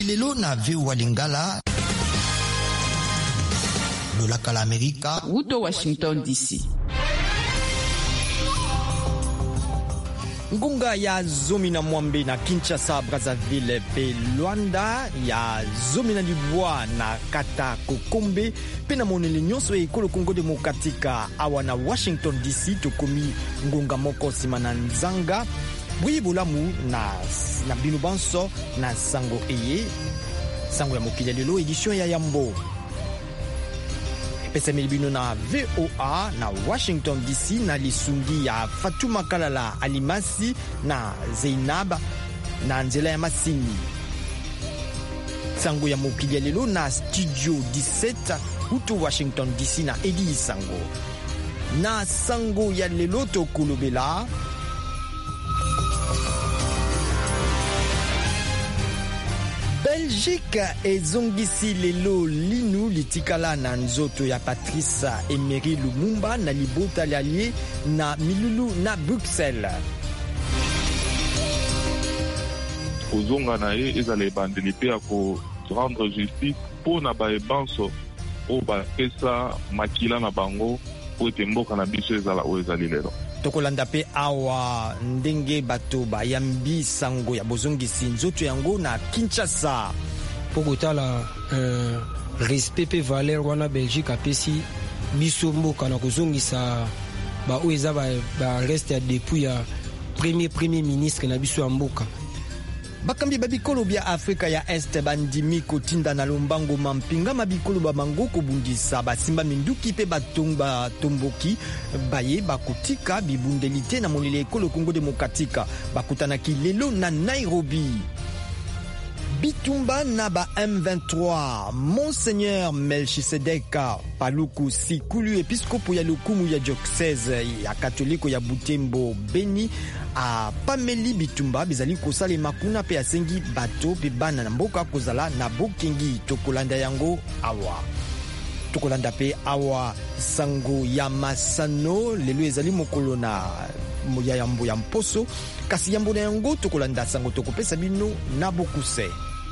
Lelo na VOA Lingala lolaka la Amerika Uto Washington DC. Ngunga ya zomi na Mwambe na Kinshasa, Brazzaville pe Luanda ya zomi na Libwa na Kata Kokombe pe na monele nyonso ekolo Kongo Demokratika awa na Washington DC tokomi ngunga moko sima na nzanga bwi bolamu na bino banso na sango eye sango ya mokili lelo edition ya Yambo pesa milibino na VOA na Washington DC na lisungi ya Fatuma Kalala Alimasi na Zainab na nzela ya masini sango ya mokili lelo na studio 17 uto Washington DC na Edi Sango na sango ya lelo to kolobela Belgique ezongisi lelo linu litikala na nzoto ya Patrice Emery Lumumba na libota lialie na milulu na Bruxelles. Kozonga na ye ezala ebandeli pe ya ko rendre justice po na baebanso o bapesa makila na bango po ete mboka na biso ezala o ezali lelo. Tokolanda pe awa ndenge bato bayambi sango ya bozongisi nzoto yango na Kinshasa. Pokotala respect pe valeur wana Belgique apesi biso mboka na kozongisa ba oeza ba reste ya depuis ya premier ministre na biso ya mboka. Bakambi babikolo bya Afrika ya Este bandimi kotinda na lombango mampinga mabikolo bamango kobundisa basimba minduki pe batomba tomboki baye bakutika bibundelite na monele ekolo Kongo Demokratika bakutanaki lelo na Nairobi. Bitumba na ba M23 Monseigneur Melchisedeka Paluku Sikulu episkopo ya lokumu ya diocese ya katoliko ya Butembo Beni a Pameli Bitumba bizali kosala makuna pe asengi bato pe bana na mboka kozala na bokengi tokolanda yango awa. Tokolanda pe awa sango ya masano lelo ezali mokolo na ya Yambo ya mposo kasi Yambo na yango tokolanda sango tokopesa bino na bokuse.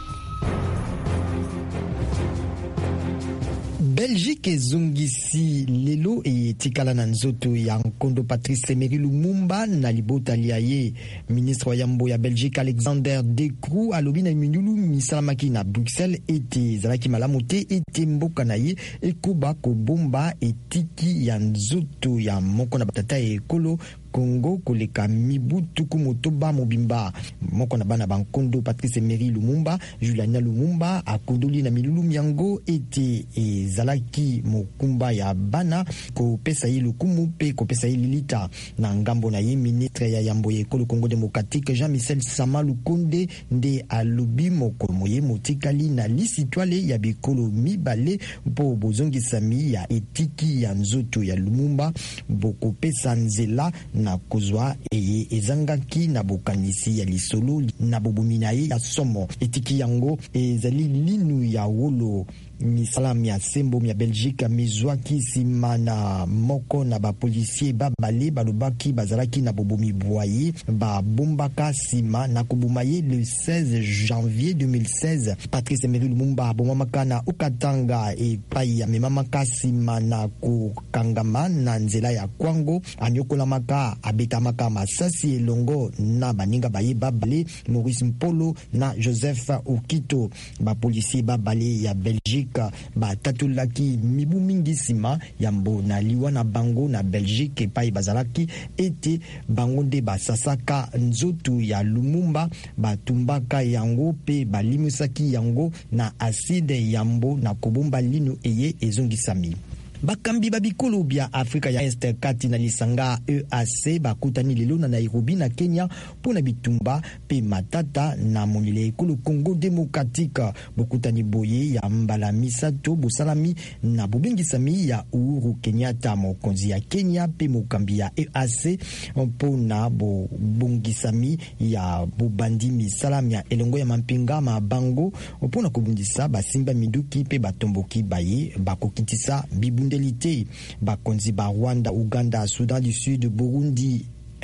Belgique ezongisi lelo etikala na nzoto ya nkondo Patrice Emery Lumumba na libota liaye. Ministre wa Yambo ya Belgique Alexander De Croo alobi na minulu misalamaki na Bruxelles ete zalaki malamu te ete mboka na ye ekoba kobomba etiki ya nzoto ya moko na batata ekolo Congo koleka mibu tuku motoba mobimba moko na bana bankondo Patrice Emery Lumumba Juliana Lumumba akondoli na milulu miango ete ezalaki mokumba ya bana kopesa ye lukumu pe kopesa ye lilita na ngambo na ye. Ministre ya Yambo ya ekolo Congo Demokratique Jean-Michel Sama Lukonde nde alobi moko moye motikali na lisitwale ya bikolo mibale mpo bozongisami ya etiki ya nzoto ya Lumumba bokopesa nzela na kozwa eye ezangaki na bokanisi ya lisolo na bobumina ye ya somo etiki yango ezali linu ya wolo misalam ya sembo ya Belgique mizwaki sima na moko na ba policier babale balobaki bazalaki na bobomi boye babombaka sima na kobuma ye le 16 janvier 2016. Patrice Emery Lumumba bomamaka na Okatanga epai ya memamaka sima na kokangama na nzela ya Kwango anyokolamaka abetamaka masasi elongo na baninga baye babale Maurice Mpolo na Joseph Okito. Ba policier babale ya Belgique batatulaki mibu mingi sima Yambo na liwa na bango na Belgique epai bazalaki ete bango nde basasaka nzoto ya Lumumba batumbaka yango pe balimusaki yango na acide Yambo na kobomba lino eye ezongisami. Bakambi babikolo bya Afrika ya Este kati na lisanga EAC bakutani lelo na Nairobi na Kenya pona bitumba pe matata na monile ekolo Congo Demokratika. Bokutani boye ya mbala misato bosalami na bobengisami ya Uhuru Kenyatta mokonzi ya Kenya pe mokambi ya EAC pona bongisami ya bobandi misalami ya elongo ya mampinga mabango pona kobundisa basimba miduki pe batomboki baye bakokitisa bibu delité bakonzi ba Rwanda, Uganda, Soudan du Sud, Burundi,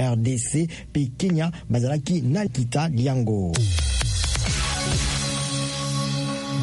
RDC pe Kenya bazalaki na kita liango.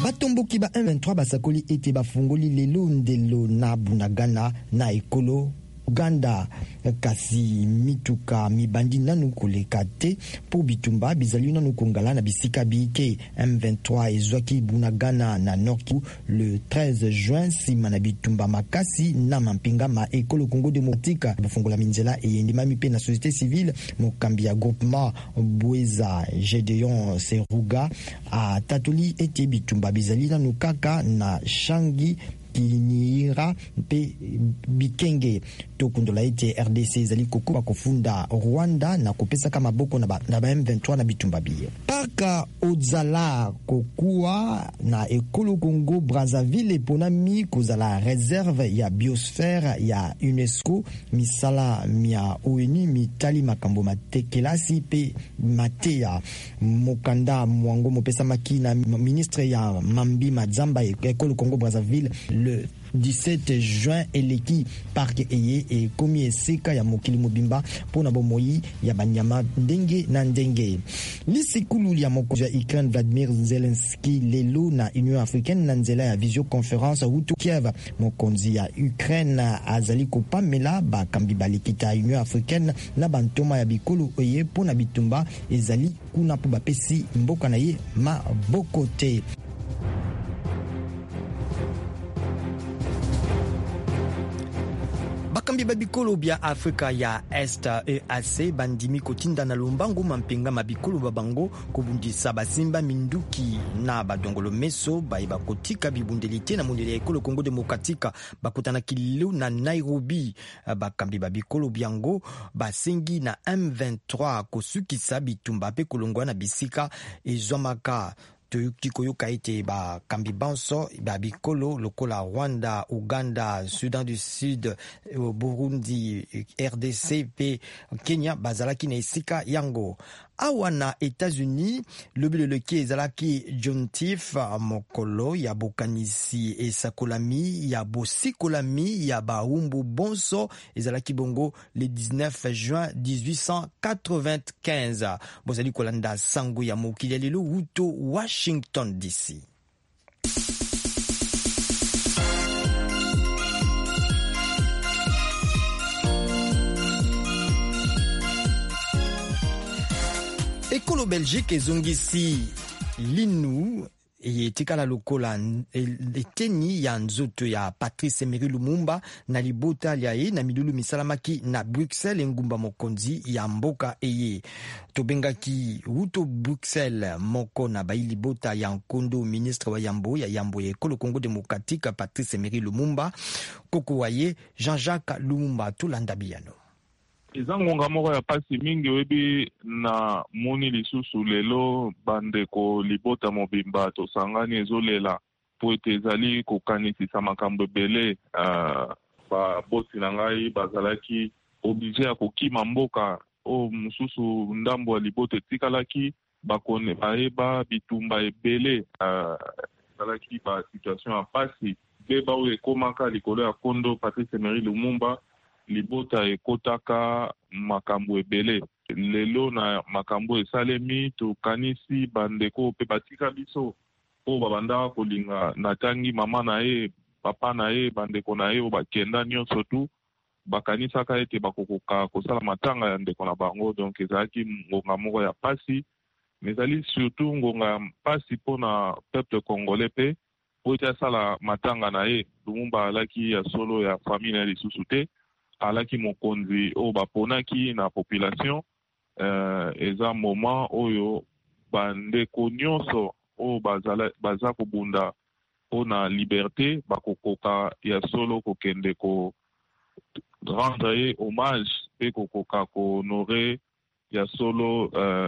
batomboki ba M23 basakoli ete bafungoli lelo ndelo na Bunagana na ekolo Uganda kasi mituka mibandi nanu koleka te po bitumba bizali nanu kongala na bisika bike. M23 ezwaki Bunagana na Nord Kivu le 13 juin sima na bitumba makasi na mampinga ma ekolo Congo démocratique bafungola minzela eyendima mipe na société civile. Mokambi ya groupement Bweza Gedeon Seruga a tatoli ete bitumba bizali nanu kaka na Shangi Kinira mpe Bikenge. Tokundola ete RDC ezali kokoba kofunda Rwanda na kopesaka maboko na ba M23 na bitumba biye. Paka ozala kokuwa na ekolo Congo Brazzaville eponami kozala réserve ya biosphère ya UNESCO. Misala mia ONU mitali makambo matekelasi pe mateya mokanda mwango mopesa makina ministre ya Mambi Madzamba ekolo Congo Brazzaville le 17 juin eleki parke eye e komi esika ya mokili mobimba pona bomoi ya banyama ndenge na ndenge. Lisikulu ya mokonzi ya Ukraine Vladimir Zelensky lelo na Union Africaine na nzela ya visioconference hutu Kiev. Mokonzi ya Ukraine azali kopamela bakambi balikita Union Africaine na bantoma ya bikolo eye pona bitumba ezali kuna po bapesi mboka na ye maboko te. Bakambi babikolo bya Afrika ya Est EAC bandimi kotinda na lombango mampinga mabikolo babango kobundisa basimba minduki na badongolo meso baiba kotika bibundelite na mondele ya ekolo Congo démocratique bakutana kililo na Nairobi. Bakambi babikolo byango basengi na M23 kosukisa bitumba pe kolongwa na bisika ezwamaka. Koyoka ete ba kambi banso ba bikolo lokola Rwanda, Uganda, Sudan du Sud, Burundi, RDC pe Kenya bazalaki na esika yango. Awa na États-Unis lobile leki ezalaki jontif mokolo ya bokanisi esakolami ya bosikolami ya baumbu bonso ezalaki bongo le 19 juin 1895. Bozali kolanda sango ya mokili lelo wuto Washington DC. Ekolo Belgique ezongisi linu etikala lokola eteni ya nzoto ya Patrice Emery Lumumba na libota liaye na milulu misalamaki na Bruxelles engumba mokonzi ya mboka eye. Tobengaki wuto Bruxelles moko na bayi libota ya nkondo ministre wa yambo ya ekolo Congo démocratique Patrice Emery Lumumba koko waye Jean-Jacques Lumumba tulanda biyano. Eza ngonga moko ya pasi mingi webi na moni lisusu lelo bandeko libota mobimba tosangani ezolela po ete ezali kokanisisa makambo ebele. Babosi na ngai bazalaki oblige ya kokima mboka o mosusu ndambo ya libota etikalaki bakone bayeba bitumba ebele. Ezalaki ba situation ya pasi beba oyo ekomaka likolo ya kondo Patrice Emery Lumumba libota ekotaka makambo ebele. Lelo na makambo esalemi tokanisi bandeko pe batika biso po babanda kolinga natangi mama na ye papa na ye bandeko na ye o bakenda nyonso tu bakanisaka ete bakokoka kosala matanga ya ndeko na bango. Donc ezalaki ngonga moko ya pasi ezali surtout ngonga ya pasi mpona peuple congolais pe po ete asala matanga na ye. Lumumba alaki ya solo ya famille na lisusu te, alaki mokonzi oyo baponaki na population. Eza moment oyo bandeko nyonso oyo baza kobunda mpona liberté bakokoka ya solo kokende ko rendre ye hommage pe kokoka kohonore ya solo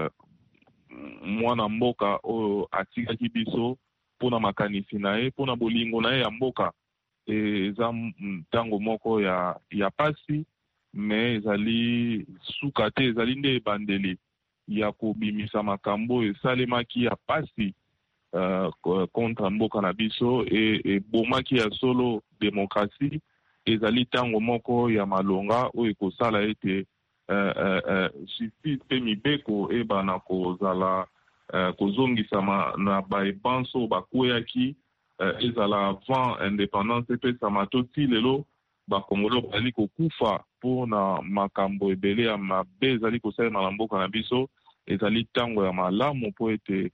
mwana mboka oyo atikaki biso mpona makanisi na ye mpona bolingo na ye ya mboka. Eza ntango moko ya pasi me ezali suka te, ezali nde ebandeli ya kobimisa makambo esalemaki ya pasi contre mboka na biso ebomaki ya solo demokrasi. Ezali ntango moko ya malonga oyo ekosala ete justice pe mibeko ebana kozala kozongisama na baebanso bakweyaki ezala avant indépendance epesama to ti lelo bakongolo bazali kokufa mpona makambo ebele ya mabe ezali kosalema na mboka na biso ezali ntango ya malamu mpo ete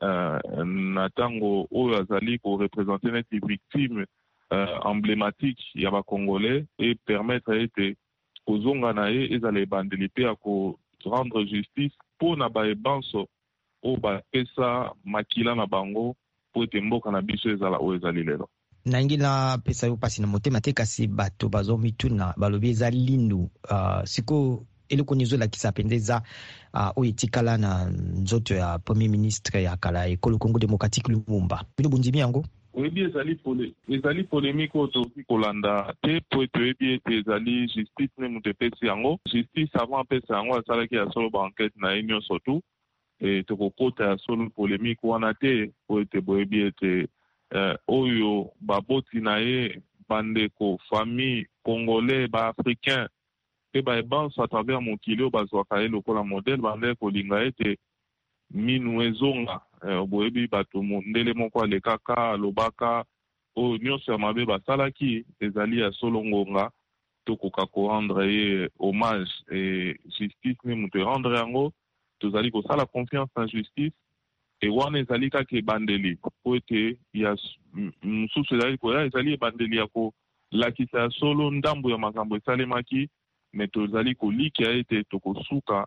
na ntango oyo azali korepresente neti victime emblématique ya bakongolais e permettre ete kozonga na ye ezala ebandeli mpe ya korendre justice mpona baebanso oyo bapesa makila na bango mpo ete mboka na biso ezala oyo ezali lelo. Nangi na pesa yo pasi na motema te kasi bato bazomituna balobi eza lindu siko eloko nizolakisa mpenza eza oyo etikala na nzoto ya premier ministre ya kala ekolo Congo démocratique Lumumba bino bondimi yango oyebi ezali polémique oyo tokoki kolanda te po ete oyebi ete ezali justice nde moto epesi yango justice avant apesa yango asalaki ya solo baenquête na ye nyonso tu tokokota ya solo polémique wana te po ete boyebi ete oyo baboti na ye bandeko famille congolais baafricain mpe baebanso à travers mokili oyo bazwaka ye lokola modele bandeke kolinga ete minu ezonga boyebi bato mondele moko alekaka alobaka oyo nyonso ya mabe basalaki ezali ya solo ngonga tokoka korendre ye hommage e justice ne moto erendre yango tozali kosala confiance na justice e wana ezali kaka ebandeli po ete ya mosusu ezali koya ezali ebandeli ya kolakisa ya solo ndambo ya makambo esalemaki me tozali kolikia ete tokosuka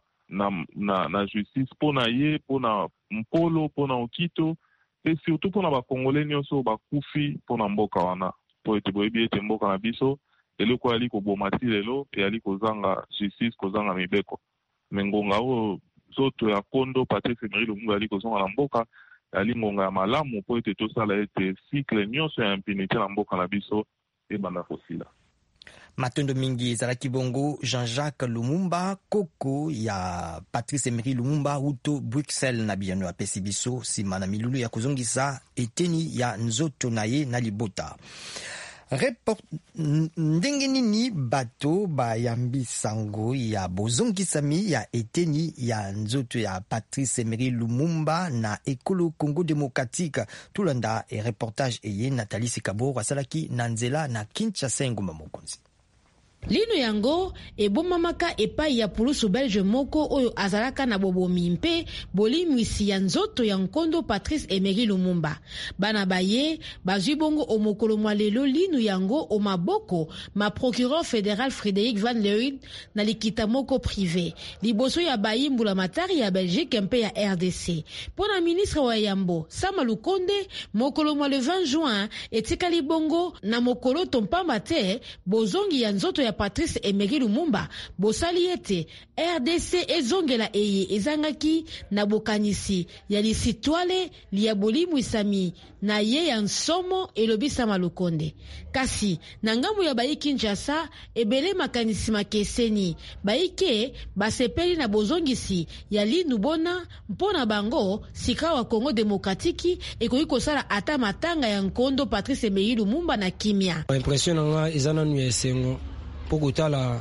na justice mpona ye mpona mpolo mpona okito pe surtout mpona bakongolais nyonso bakufi mpona mboka wana po ete boyebi ete mboka na biso eloko yali koboma ti lelo eyali kozanga justice kozanga mibeko me ngonga oyo nzoto ya kondo Patrice Emery Lumumba yali kozonga na mboka yali ngonga ya malamu po ete tosala ete cycle nyonso ya impunité na mboka na biso ebanda kosila. Matondo mingi ezalaki bongo Jean-Jacques Lumumba koko ya Patrice Emery Lumumba uto Bruxelles na biyano apesi biso nsima na milulu ya kozongisa eteni ya nzoto na ye na libota. Ndenge nini bato bayambi sango ya bozongisami ya eteni ya nzoto ya Patrice Emery Lumumba na ekolo Congo démocratique tulanda reportage eye Nathalie Sikabo asalaki na nzela na Kinshasa ngoma mokonzi. Lino yango ebomamaka epai ya pulusu belge moko oyo azalaka na bobomi mpe bolimwisi ya nzoto ya nkondo Patrice Emery Lumumba. Bana baye bazwi bongo omokolo mwa lelo lino yango o maboko ma procureur fédéral Frédéric Van Leeuwen na likita moko privé liboso ya bayimbula matari ya Belgique mpe ya RDC. Pona ministre wa Yambo Sama Lukonde mokolo mwa le 20 juin etikali bongo na mokolo tompamba te bozongi ya nzoto ya Patrice Emery Lumumba bosali ete RDC ezongela eye ezangaki na bokanisi ya lisitwale liya bolimwisami na ye ya nsomo elobisa Malukonde. Kasi na ngambo ya bayi Kinshasa ebele makanisi makeseni baike basepeli na bozongisi ya lindu bona mpona bango sika wa Congo démocratique ekoki kosala ata matanga ya nkondo Patrice Emery Lumumba na kimia. Impression nga ezana nu esengo pour la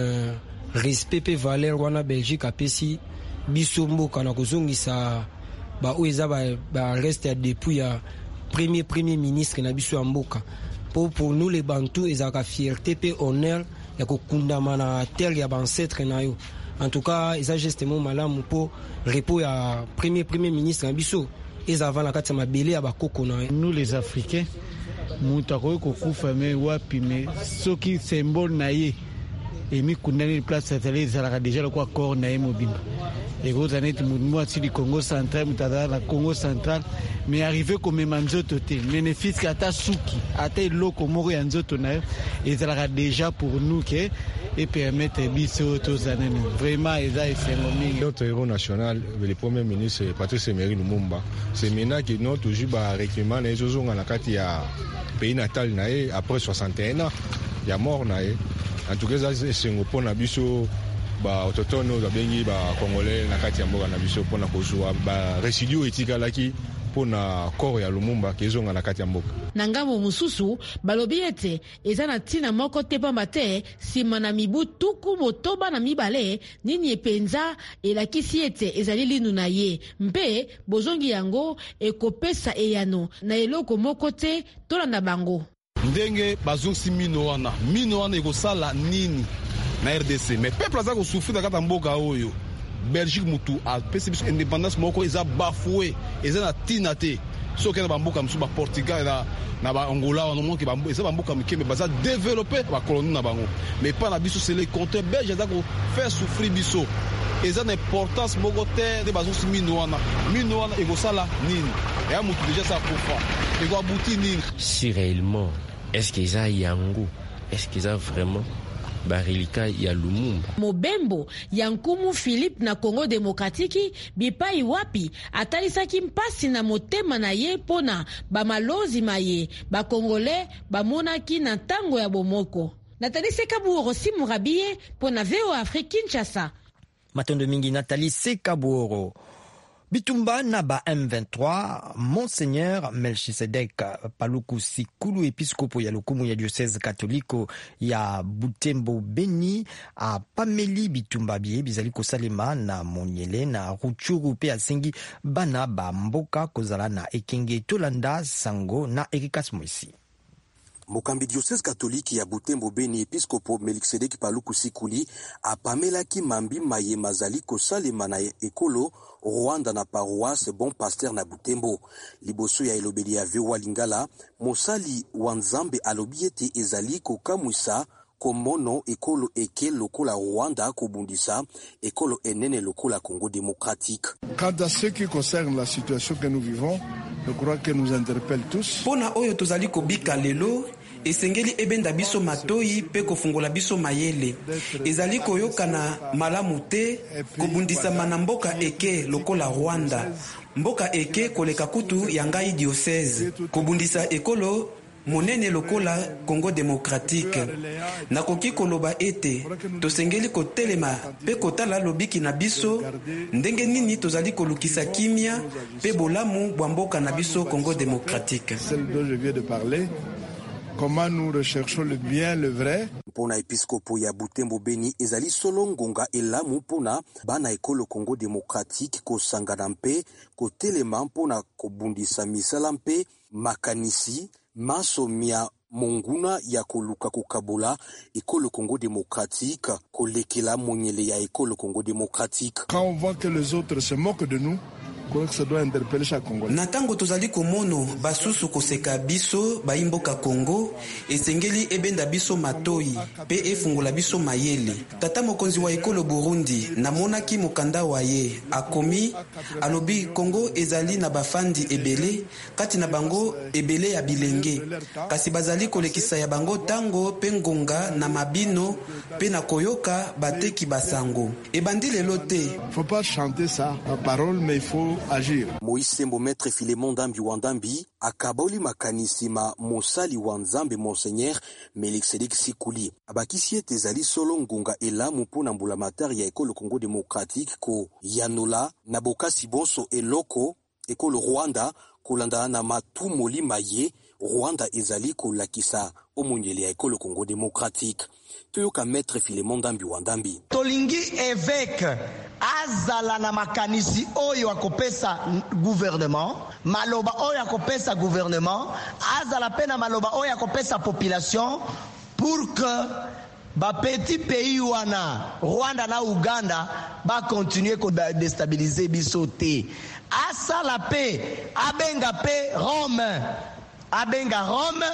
respect pe valeur wana Belgique apesi biso mboka na kozongisa ba oeza ba reste depuis ya premier ministre na biso ya mboka pour nous les Bantous ezaka fierté pe honneur ya kokundama na terre ya ancêtre na yo. En tout cas eza justement malamu pour repos ya premier ministre na biso ezava na kati ya mabele ya bakoko na yo. Nous les Africains muta ko kufa me wapi me soki symbole na ye emi kundani place atale zalaka déjà le quoi corps na ye mobimba et gros anet moi si du Congo central mutada na Congo central mais arrivé comme manzoto te bénéfice kata suki ata loko moko ya nzoto na et zalaka déjà pour nous que et permettre biso tous années vraiment eza esengomi notre héros national le premier ministre Patrice Emery Lumumba c'est maintenant que nous toujours ba recueillement na ezozonga na kati ya pays natal na ye après 61 ans ya mort na ye. En tout cas esengo pona biso ba autochtone ba bengi ba congolais na kati ya mboka na biso pona kozwa ba résidu etikalaki pour na corps ya Lumumba kezonga na kati ya mboka. Na ngambo mususu balobi ete eza na tina moko te pamba te sima na mibu tuku motoba na mibale nini epenza elakisi ete ezali linu na ye mpe bozongi yango ekopesa eyano na eloko moko te tolanda bango. Ndenge bazongisi mino wana ekosala nini na RDC mais peuple aza kosufri na kati ya mboka oyo Belgique mutu apesi biso indépendance moko eza bafoué eza na tina te soki na bamboka mosusu ba Portugal na ba Angola wana moki bamboka eza bamboka mikembe baza développer ba colonie na bango mais pas na biso c'est les compteurs belges aza ko faire souffrir biso eza na importance moko te de bazongisi mino wana ekosala nini ya mutu déjà ça kufa eko abuti nini si réellement est-ce que eza yango est-ce que eza vraiment barilika ya Lumumba. Mobembo ya nkumu Philippe na Congo Demokratiki bipai wapi atalisaki mpasi na motema na ye pona bamalozi maye bakongole bamonaki na tango ya bomoko. Nathalie Sekabuoro Simurabie pona VOA Afrique Kinshasa. Matondo mingi Nathalie Sekabuoro. Bitumba Naba M23, Monseigneur Melchisedek Paluku Sikulu, episkopo ya lokumu ya diocèse catholique ya Butembo Beni, a Pameli Bitumba bie bizali kosalema na Monyele na Ruchuru pe asengi bana ba mboka kozala na ekenge tolanda sango na Erikas Moisi. Mokambi diocèse catholique ya Butembo Beni episkopo Melchisedek Paluku Sikuli apamelaki mambi maye mazali kosalema na ekolo Rwanda na paroisse Bon Pasteur na Butembo. Liboso ya elobeli ya VOA Lingala, mosali wa Nzambe alobi ete ezali kokamwisa komono ekolo eke lokola Rwanda kobundisa ekolo enene lokola Congo démocratique. Quant à ce qui concerne la situation que nous vivons, je crois que nous interpelle tous. Pona oyo tozali kobika lelo esengeli ebenda biso matoi pe kofungola biso mayele ezali koyokana malamu te kobundisa na mboka eke lokola Rwanda mboka eke koleka kutu ya ngai diocèse kobundisa ekolo monene lokola Congo démocratique nakoki koloba ete tosengeli kotelema pe kotala lobiki na biso ndenge nini tozali kolukisa kimia pe bolamu bwa mboka na biso Congo démocratique. Celle dont je viens de parler. Comment nous recherchons le bien, le vrai. Pona episkopo ya Butembo Beni ezali solo ngonga elamu pona bana ekolo Congo démocratique ko sangana mpe ko telema pona ko bundisa misala mpe makanisi masomia monguna ya koluka kukabola ekolo Congo démocratique kolekela monyele ya ekolo Congo démocratique. Quand on voit que les autres se moquent de nous, ça doit interpeller chaque Congolais. Natango tozali komono basusu koseka biso baimboka Congo esengeli ebenda biso matoi pe efungola biso mayele. Tata mokonzi wa ekolo Burundi namonaki mokanda waye akomi alobi Congo ezali na bafandi ebele kati na bango ebele ya bilenge kasi bazali kolekisa ya bango tango pe ngonga na mabino pe na koyoka bateki basango ebandi lelo te. Faut pas chanter ça en parole mais il faut agir. Moïse Maître Philémon Ndambi Wandambi akaboli makanisi ma mosali wa Nzambe Monseigneur Melchisedek Sikuli abakisi ete ezali solo ngonga elamu mpona mbulamatari ya ekolo Congo démocratique ko yanola na bokasi bonso eloko ekolo Rwanda kolanda na matumoli maye Rwanda ezali kolakisa omonyele ya ekolo Congo démocratique. Toyoka Maître Philémon Ndambi Wandambi. Tolingi évêque azala na makanisi oyo akopesa gouvernement, maloba oyo akopesa gouvernement, azala pena maloba oyo akopesa population pour que ba petit pays wana Rwanda na Uganda ba continuer ko déstabiliser biso te. Asala pe abenga pe Rome. Abenga Rome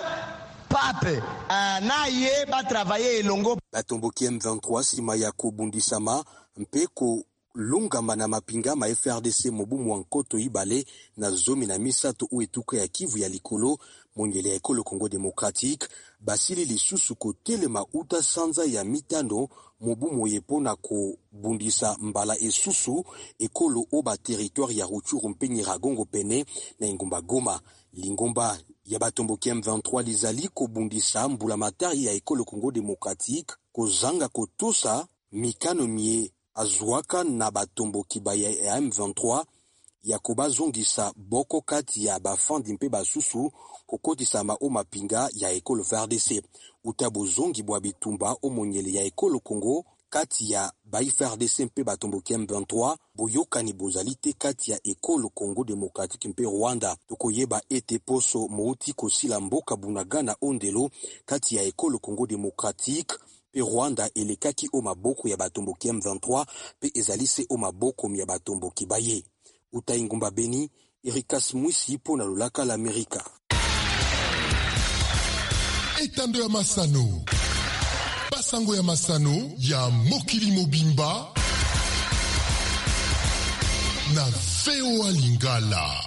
pape na ye ba travailler elongo batomboki M23 sima ya kobundisama mpeko lungama na mapinga ma FRDC mobumu wankoto ibale na zomi na misato uetuka ya Kivu ya likolo mongele ya ekolo Congo démocratique basili lisusu kotelema uta sanza ya mitano mobumu yepona ko bundisa mbala esusu ekolo oba territoire ya Ruchuru mpe Nyiragongo pene na Ngomba Goma lingomba ya batomboki M23 lizali kobundisa mbula matari ya ekolo Congo démocratique kozanga kotosa mikano mie azwaka na batomboki ba ya M23 ya kobazongisa boko kati ya bafandi mpe basusu kokotisama o mapinga ya ekolo FARDC. Utabozongi bwa bitumba o monyele ya ekolo Congo kati ya FARDC mpe batomboki M23 boyokani bozali te kati ya ekolo Congo Démocratique mpe Rwanda. Tokoyeba ete poso mouti kosila mboka Bunagana ondelo kati ya ekolo Congo Démocratique pe Rwanda elekaki o maboko ya batomboki M23 pe ezalise o maboko ya batomboki baye. Utaingumba Beni, Erikas Mwisi po na lulaka la Amerika. Etando ya Masano. Basango ya Masano ya Mokili Mobimba na VOA Lingala.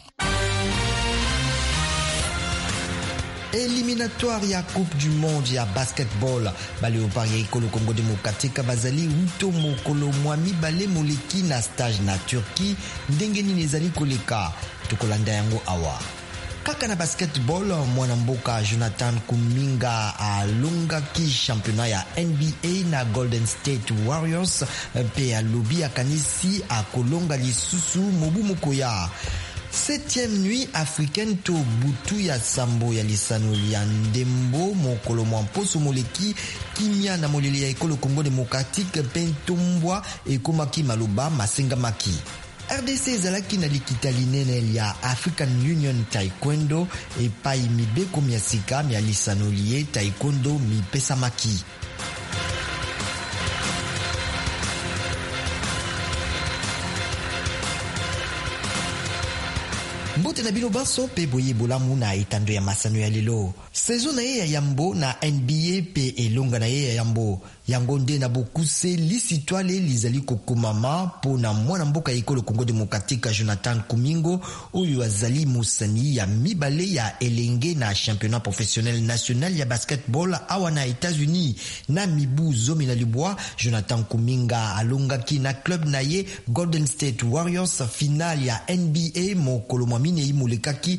Éliminatoire ya Coupe du Monde ya basketball Baléopard ya ekolo Congo Démocratique bazali uto mokolo mwami bale moleki na stage na Turquie ndenge nini ezali koleka tokolanda yango awa. Kaka na basketball mwana mboka Jonathan Kuminga alongaki championnat ya NBA na Golden State Warriors pe alobi akanisi akolonga lisusu mobu mokoya. 7e nuit africaine to butu ya sambo ya lisano ya ndembo mokolo mwamposo moleki kimia na moleli ya ekolo Congo Démocratique pentombwa ekomaki maloba masengamaki. RDC ezalaki na likita linene ya African Union Taekwondo epai mibeko mia sika mia lisano liye taekwondo mipesamaki. Mbote na bino baso pe boye bolamu na etando ya masano ya lelo. Saison na ye ya yambo na NBA pe elonga na ye ya yambo. Yango nde na bokuse lisitwale lizali kokomama po na mwana mboka ekolo Congo Démocratique Jonathan Kumingo oyo azali musani ya mibale ya elenge na championnat professionnel national ya basketball awa na États-Unis na mibu zomi na libwa. Jonathan Kuminga alongaki na club na ye Golden State Warriors final ya NBA mokolo mwamine imulekaki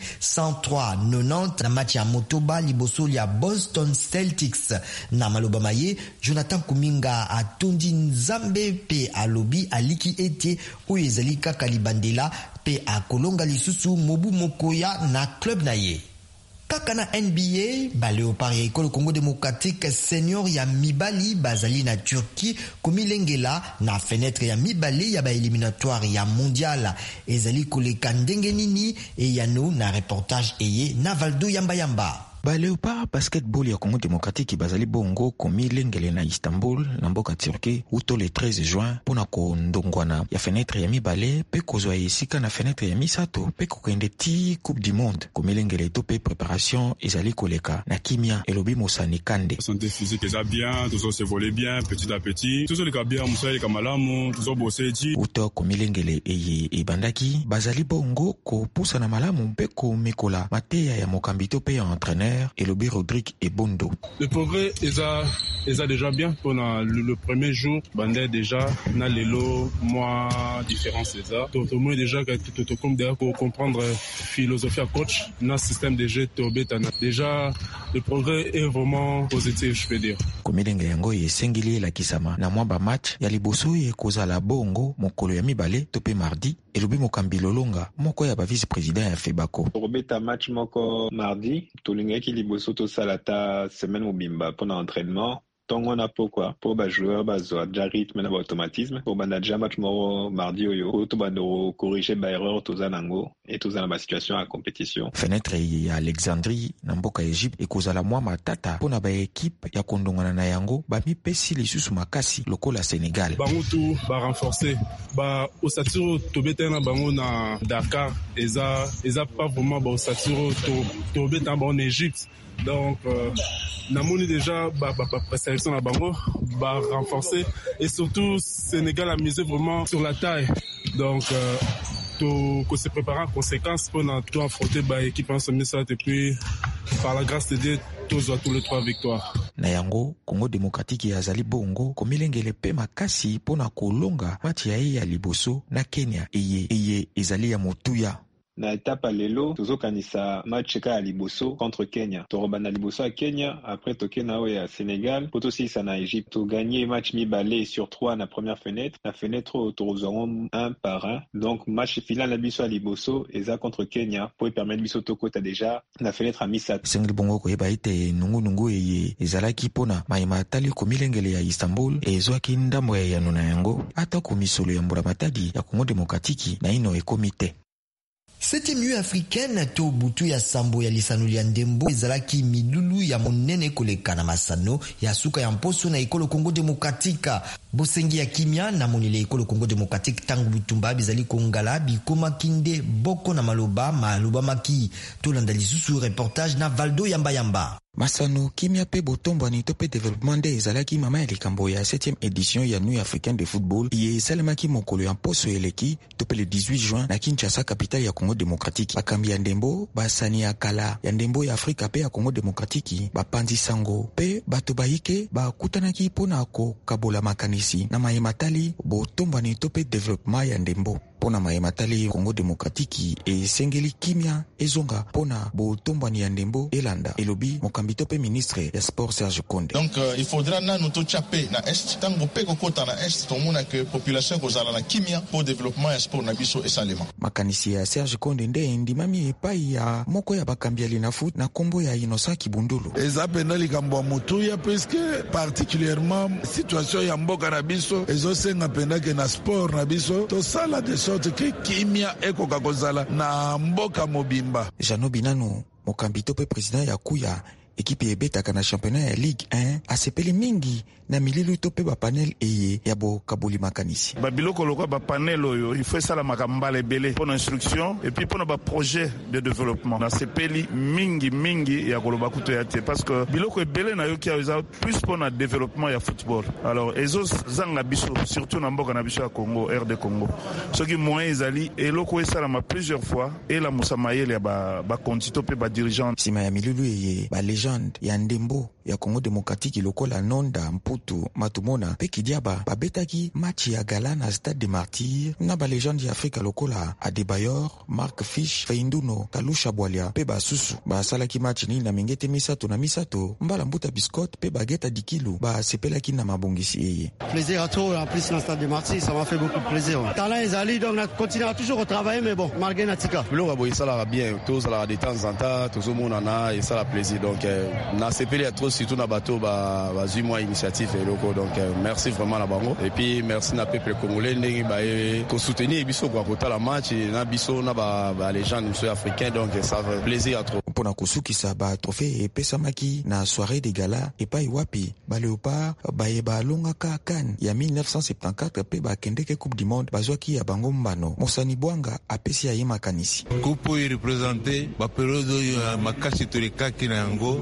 103-90 na match ya motoba liboso ya Boston Celtics na maloba maye Jonathan Kuminga atondi nzambe pe alobi aliki ete oyo ezali kaka libandela pe akolonga lisusu mobu mokoya na club na ye. Kaka na NBA, Baléopard ya ekolo Congo Démocratique senior ya mibali bazali na Turquie komilengela na fenêtre ya mibale ya baéliminatoire ya mondial ezali koleka ndenge nini eyano na reportage eye na Valdo Yamba. Baléopard basketball ya Congo Démocratique bazali bongo komilengele na Istanbul na mboka Turquie uto le 13 juin pona ko ndongwana ya fenêtre ya mibale pe kozwa esika na fenêtre ya misato pe kokende ti Coupe du Monde komilengele to pe préparation ezali koleka na kimia elobi Mosani Kande. Santé physique eza bien, toujours se voler bien petit à petit. Toujours le kabia musali kamalamu, toujours bosser ji. Uto komilengele eye ebandaki bazali bongo ko pusa na malamu pe ko mekola mateya ya mokambito pe ya entraîneur et Lobby Rodrigue et Bondo. Le progrès est déjà bien pendant le premier jour. Bandé déjà na lelo moi différence c'est ça. Tout le monde déjà tout comme déjà pour comprendre philosophie à coach, na système de jeu tobetana. Déjà le progrès est vraiment positif je peux dire. Komilenge yango yesengili la kisama na mwa ba match ya liboso ye kozala bongo mokolo ya mibale topé mardi et Lobby Mokambi Lolonga moko ya ba vice-président ya Febako. Robeta match moko mardi tolinga ki liboso to salata semaine mobimba pendant entraînement. Tongo na pokwa pour ba joueur bazo déjà rythme na automatisme pour banda déjà match moro mardi oyo to bando corriger ba erreur to zanango et to zana ba situation à compétition. Fenêtre ya Alexandrie na mboka Egypte ekozala mwa matata pona ba équipe ya kondongana na yango ba mi pesi lisusu makasi lokola Sénégal. Bango tout ba renforcer ba osatiro to betena bango na Dakar eza pas vraiment ba osatiro to betena en Égypte. Donc namoni déjà présélection na bango ba renforcer et surtout Sénégal a misé vraiment sur la taille. Donc que se préparer en conséquence pour tout affronter ba équipe en semi-ça et puis par la grâce de Dieu tous les 3 victoires. Na yango Congo Démocratique ya zali bongo komilengele pe makasi pona kolonga match ya liboso na Kenya eye ezali ya motuya. na étape lelo tozokanisa match ka ya liboso contre Kenya. Torobana liboso à Kenya, après tokena o ya Sénégal, potosisa na Égypte. To gagner match mi-balé sur 3 na première fenêtre. La fenêtre tozorons 1 par 1. Donc match final na biso à liboso eza contre Kenya pour permettre biso tokota déjà na fenêtre à misat. Sengeli bongo ko eba ite nungu eye ezalaki pona mayema tali ko milengele ya Istanbul ezwaki ndambo ya yanuna yango ata ko misolo ya mbura matadi ya Congo Démocratique na ino ekomite. Cette nuit africaine to butu ya sambo ya lisano ya ndembo ezalaki milulu ya monene koleka na masano ya suka ya mposo na ekolo Congo Démocratique. Bosengi ya kimia na monile ekolo Congo Démocratique tangu bitumba bizali kongala bikoma kinde boko na maloba maki. Tolanda lisusu reportage na Valdo Yamba. Masano kimia pe botombwani to pe développement de ezalaki mama ya likambo ya 7e édition ya Nuit africaine de football ye esalemaki mokolo ya mposo eleki to pe le 18 juin na Kinshasa, capitale ya Congo Démocratique. Bakambi ya ndembo basani ya kala ya ndembo ya Afrika pe ya Congo Démocratique bapanzi sango pe bato baike bakutanaki pona ko kabola makanisi na mayematali botombwani to pe développement ya ndembo. Pona mayematali Congo Démocratique esengeli kimia ezonga pona botombwani ya ndembo elanda elobi mokambito pe ministre ya sport Serge Konde. Donc il faudra nanu to chaper na est tango pe kokota na est tomona que population kozala na kimia pour développement ya sport na biso esalema. Makanisi ya Serge Konde nde ndimami epai ya moko ya bakambiali na foot na kombo ya Innocent Kibundulu. Ezapenda likambo mutuya puisque particulièrement situation ya mboka na biso ezosenga penda ke na sport na biso to sala de sorte que kimia ekoka kozala na mboka mobimba. Jano Binano mokambito pe president ya kuya ekipe ebetaka na championnat ya Ligue 1 asepeli mingi na mililu to pe ba panel eye ya bo kaboli makanisi. Ba biloko lokwa ba panel oyo il faut sala makambala ebele pour instruction et puis pour ba projet de développement. Na sepeli mingi ya koloba kuto ya te parce que biloko ebele na yo ki a plus pour na développement ya football. Alors ezo zanga biso surtout na mboka na biso ya Congo, RD Congo. Ce qui moyen ezali eloko esala ma plusieurs fois et la musamayele ya ba kontito pe ba dirigeant. Sima ya mililu eye ba ya ndembo ya Congo Démocratique lokola Nonda Mputu Matumona pe Kidiaba babetaki match ya gala na Stade des Martyrs na ba légende ya Afrika lokola Adebayor, Mark Fish, Feinduno, Kalusha Bwalia pe basusu basalaki match ni na mingete misato na misato mbala mbuta biscotte pe bageta dikilu basepelaki na mabongisi eye. Plaisir à toi en plus dans Stade des Martyrs, ça m'a fait beaucoup de plaisir. Talent ezali donc on continue toujours à travailler mais bon malgré natika. Le rabo ça la bien, tous la de temps en temps, tous au monde na et ça la plaisir donc na sepeli à trop surtout na bateau ba 8 mois initiative et locaux donc merci vraiment la bango et puis merci na peuple congolais ndenge ba ko soutenir biso kwa kota la match na biso na ba légende monsieur africain donc ça fait plaisir à trop. Pona kusukisa ba trophée et pesamaki na soirée de gala et pas wapi ba léopard ba yeba longaka kan ya 1974 pe ba kendeke coupe du monde bazwaki ya bango mbano Mosani Bwanga apesi ya yema kanisi coupe y représenter ba période ya makasi toreka kina yango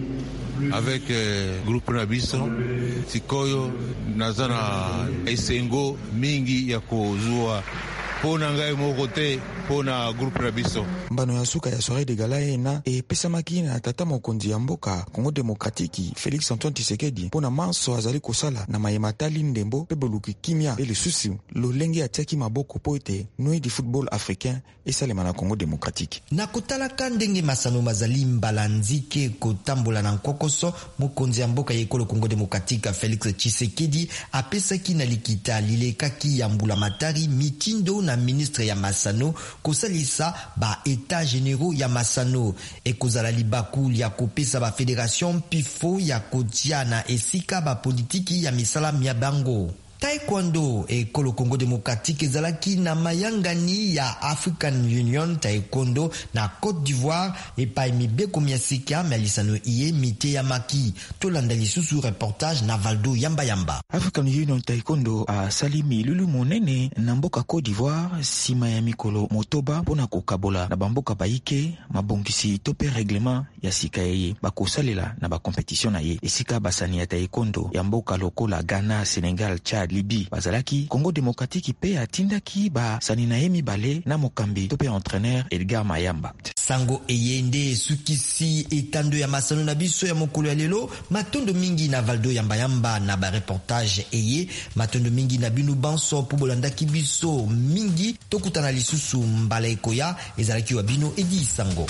avec groupe Nabiso sikoyo nazana esengo mingi ya kozua pona ngai moko te pona groupe Nabiso. Mbano ya suka ya soirée de gala ena e pesamaki na tata mokonzi ya mboka Congo Démocratique Félix Antoine Tshisekedi pona manso azali kosala na mayematali ndembo pe boluki kimia e le susi lolenge atiaki maboko po ete Nuit du football africain esalema na Congo Démocratique. Na kotalaka ndenge masano mazali mbala nzike kotambola na nkokoso mokonzi ya mboka ya ekolo Congo Démocratique Félix Tshisekedi apesaki na likita lilekaki ya mbula matari mitindo na ministre ya masano kosalisa ba états généraux ya masano ekozala libaku ya kopesa ba fédération pifo ya kotia na esika ba politiki ya misala mia bango. Taekwondo ekolo Congo Démocratique ezalaki na mayangani ya African Union Taekwondo na Côte d'Ivoire epai mibeko miasika melisano iye mite ya maki. Tolanda lisusu reportage na Valdo Yamba. African Union Taekwondo asali milulu monene na mboka Côte d'Ivoire sima ya mikolo motoba pona kokabola na bamboka baike mabongisi tope règlement ya sika yeye bakosalela na ba compétition na ye esika basani ya taekwondo ya mboka lokola Ghana, Sénégal, Tchad Libye bazalaki Congo démocratique pe atindaki basani na ye mibale na mokambi to pe entraîneur Edgar Mayamba. Sango eyende sukisi etando ya masano na biso ya mokolo ya lelo matondo mingi na Valdo Yamba na ba reportage eye matondo mingi na binu banso po bolandaki biso mingi tokutana lisusu mbala ekoya ezalaki wa bino Edi Sango.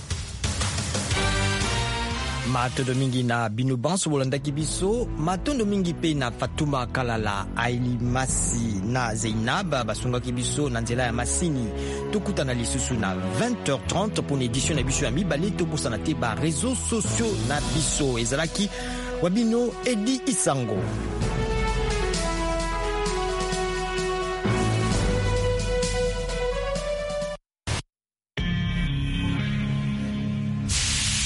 Matondo mingi na binu banso bolandaki biso matondo mingi pe na Fatuma Kalala Aili Masi na Zainab basungaki biso na nzela ya masini tokutana lisusu na 20h30 pour une édition na biso ya mibale tokosana te ba réseaux sociaux na biso ezalaki wabino Edi Isango.